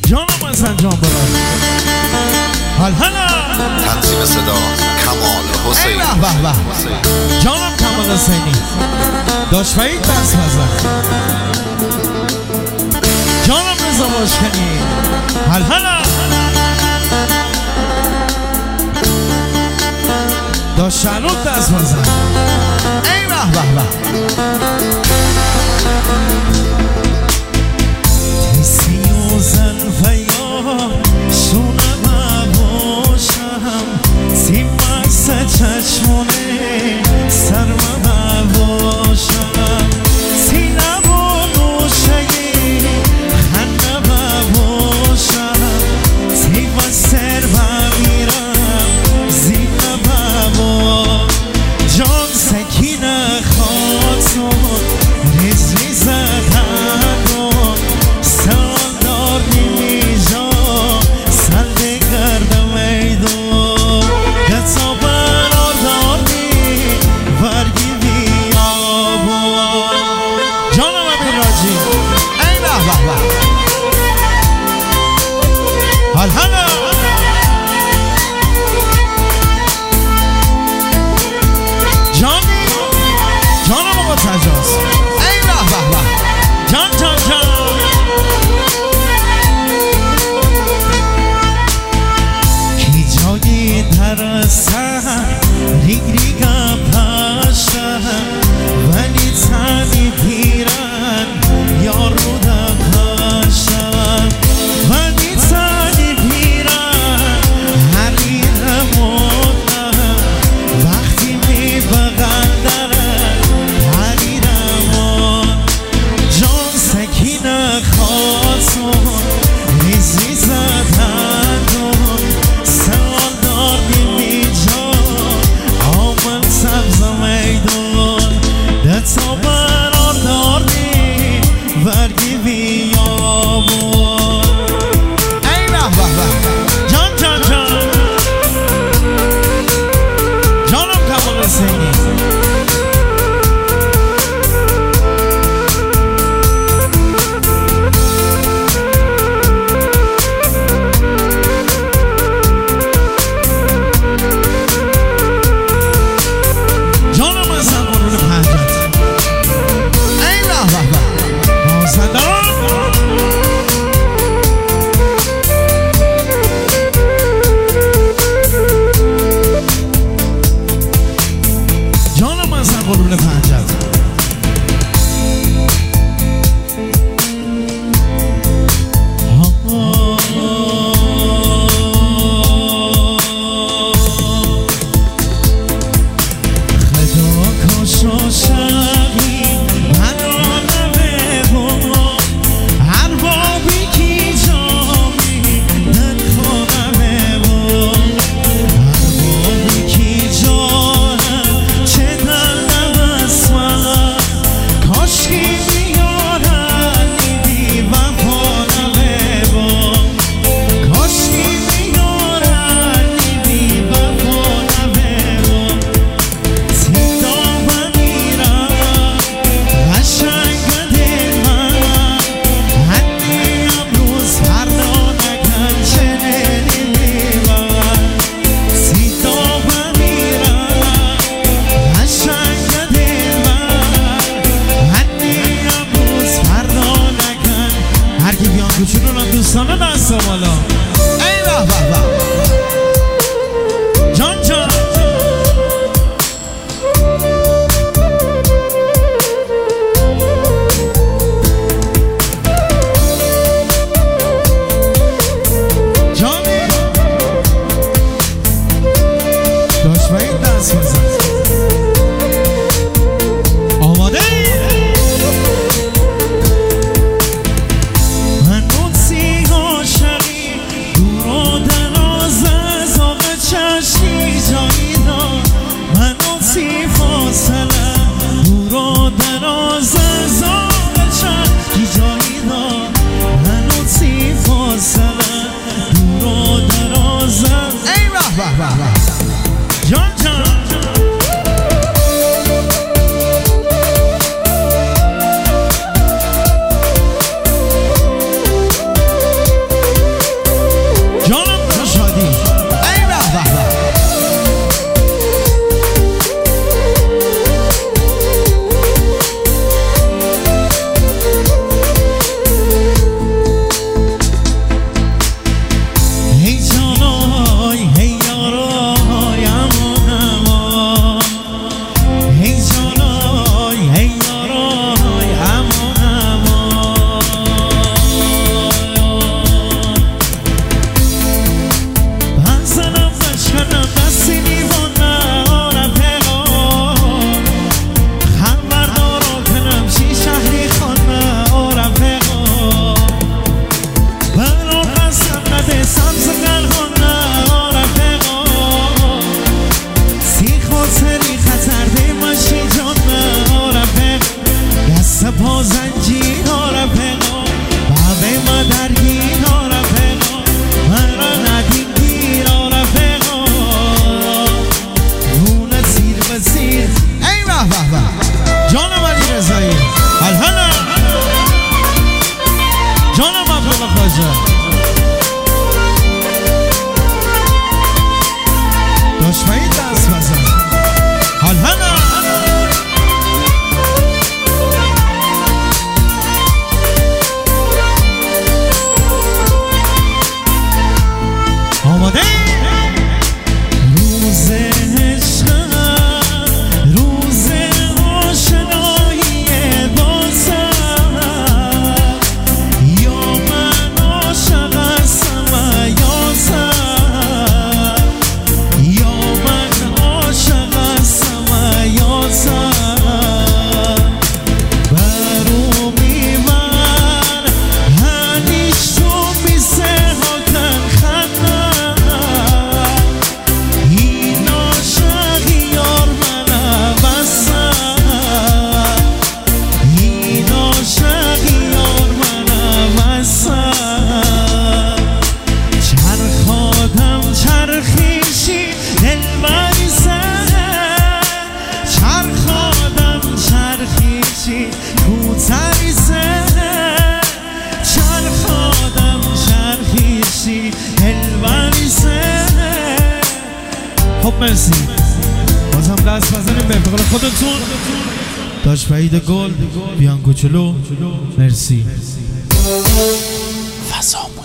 جانم از انجام برای حال تنظیم صدا کمال حسین. جانم کمال حسینی داشت فرید دست بزن. جانم رضا باشکنی حال داشت شنود دست بزن. ای به سیوزن فیا شونه باشم سیمست چشمونه سرمه باشم سینه با نوشگی خنده باشم سیما سر بمیرم زینه بابا جان سکینه خاتون رزی زدن سالدار نیجا سلده کردم ایدو دستا برار داری برگی بیابو جانم امیر راجی ای به حال جانم آقا تجاز ای به جان کی جایی درستن ریگا پاشن ولی تنی پیرن یارو دکاشن ولی تنی پیرن حریر مدن وقتی می بغندرن حریرمون جان سکینه خاتون ریزی زدن سالدار نیجا آمن سبز میدون دتا برار داری برگی بیابون ای به جان جانم کمال حسینی قرون پنجر خدا کاشا شبی من آنمه بابا هر بابی کی جامی من خانمه بابا هر بابی کی جانم چه کاشکی بیارن نیدی وفانمه با کاشکی بیارن نیدی وفانمه با سیدا بمیرم قشنگ دل من هنی امروز فردا نکن چنینی من سیدا بمیرم قشنگ دل من هر کی بیان کوچولو رو دوستانه دست بالا ای به جان جانی داشت باید دست بزن آماده آقا خواجه داشمایی دست بزن حال هنه آماده روز عشقم روز آشنایی بازم یا من عاشق هستم یازم یا من عاشق هستم یازم برو میمن هنیش تو میسه هاکن خندم این عاشقی یار منم هستم این عاشقی یار منم هستم چرخادم چرخیشی دلبری سر چرخادم چرخیشی کوتری سر چرخادم چرخیشی دلبری سر خب مرسی بازم دست بزنیم به بقول خودتون داشت وحید گل بیان کوچولو مرسی فضا